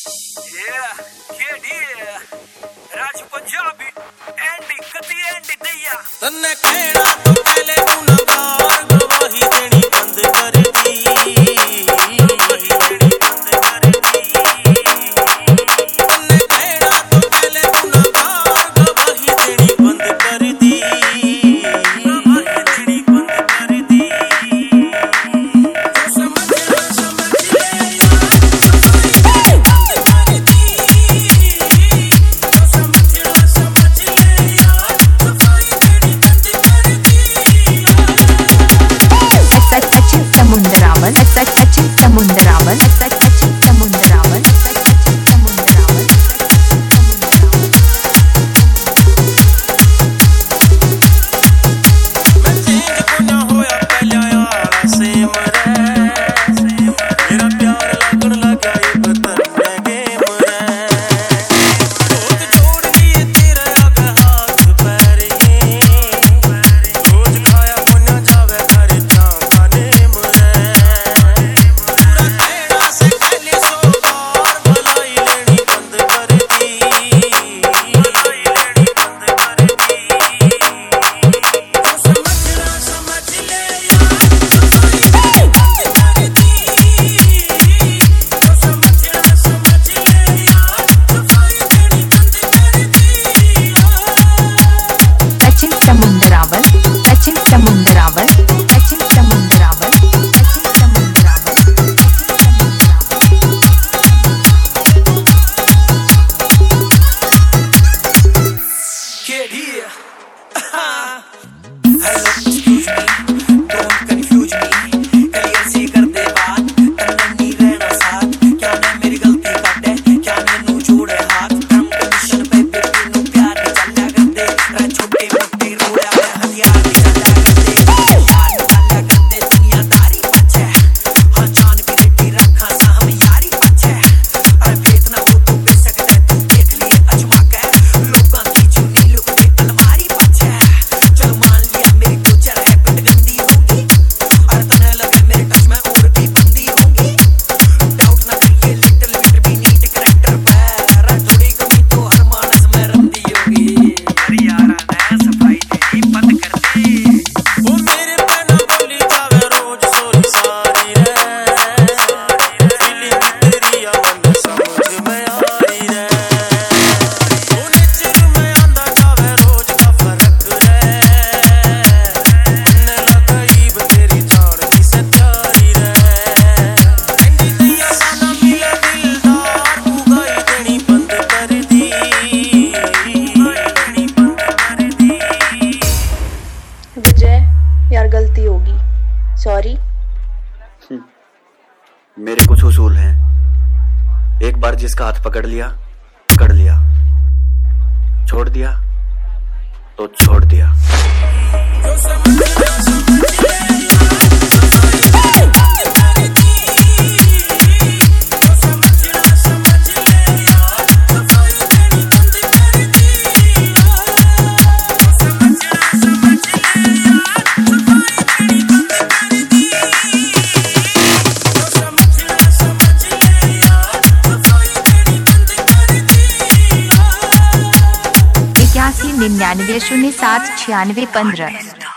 राज पंजाबी एंडी कदी एंडी दैया तन्ने कहना तो पहले तू ना प्यार गवाही देनी बंद कर दी, गवाही देनी बंद कर दी। तन्ने कहना तो पहले तू ना प्यार गवाही देनी बंद कर दी, गवाही देनी बंद कर दी। जो समझ ले यार सफाई बंद कर दी, जो समझ ले यार सफाई देनी बंद कर दी। सचिन समुंदरावन, सचिन समुंदरावन, सचिन समुंदरावन, सचिन समुंदरावन। मैं चेंज को ना होया पहला यार सेम रे, मेरा प्यार लगन लगा ये बतन में गेम रे। रोज जोड़ दिए तेरे आगे हाथ पैर ये, रोज खाया को ना जावे घर जाऊंगा नेम रे। पूरा कहना से कहने सो बार भलाई लेनी बंद कर दी, भलाई लेनी बंद कर दी। जो समझ ले यार सफाई देनी बंद कर दी, जो समझ ले यार सफाई देनी बंद कर दी। Sachin समुंदरावन, Sachin समुंदरावन, Sachin समुंदरावन, Sachin समुंदरावन। Kid here. Hello, excuse me, don't confuse me. Clear सी कर दे बात, तन्ने नहीं रहना साथ। क्या ने मेरी गलती काटे, क्या ने नू जोड़े हाथ। हम कंडीशन पे बेबी नू प्यार नहीं चला करते, रे छोटे मोटे रोड़ा में हथियार नहीं चला करते। यार नहीं चला करते दुनियादारी पछे, हाँ जान भी देती रखा सा हम यारी पछे। अरे फेत ना हो तो बेशक दे तू देख लिए अजमा के, लोगां की चुनी लुक के अलमारी पछे। चल मान लिया मेरी टोचर है पिट गंदी होगी, और तने लगे मेरे टच में और भी बंदी होगी। डाउट ना करिए लिटिल बिट भी नीट करैक्टर पे, अरे थोड़ी कमी तो हर मानस में रंदी होगी। अरे यारा ने सफाई देनी बंद कर दी। वो मेरे पे ना बोली जावे रोज सोरी सारी रे, फीलिंग तेरी मन समझ में आई रे। वो नेचर में आंदा जावे रोज का फर्क रे, ने लगाईब तेरी जान की सच्चाई रे। एंडी दैया सादा मिले दिलदार, उगाई देनी बंद कर दी, उगाई देनी बंद कर दी। विजय, यार गलती होगी, सॉरी। मेरे कुछ उसूल हैं। एक बार जिसका हाथ पकड़ लिया, छोड़ दिया तो छोड़ दिया। जो समझ ले यार सफाई देनी बंद कर दी, जो समझ ले यार सफाई देनी बंद कर दी। जो समझ ले यार सफाई देनी बंद कर दी, जो समझ ले यार सफाई देनी बंद कर दी। 81 99 07 96 15।